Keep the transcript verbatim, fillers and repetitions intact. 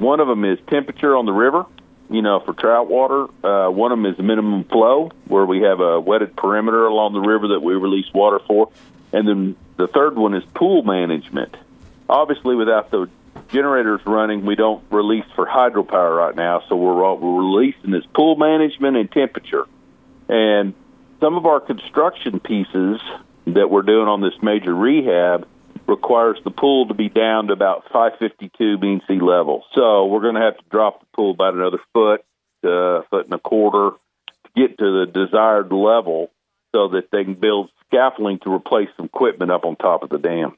one of them is temperature on the river, you know, for trout water. Uh, one of them is minimum flow, where we have a wetted perimeter along the river that we release water for. And then the third one is pool management. Obviously, without the generators running, we don't release for hydropower right now, so we're, we're releasing this pool management and temperature. And some of our construction pieces that we're doing on this major rehab requires the pool to be down to about five fifty-two mean sea level. So we're going to have to drop the pool about another foot, uh, foot and a quarter to get to the desired level so that they can build scaffolding to replace some equipment up on top of the dam.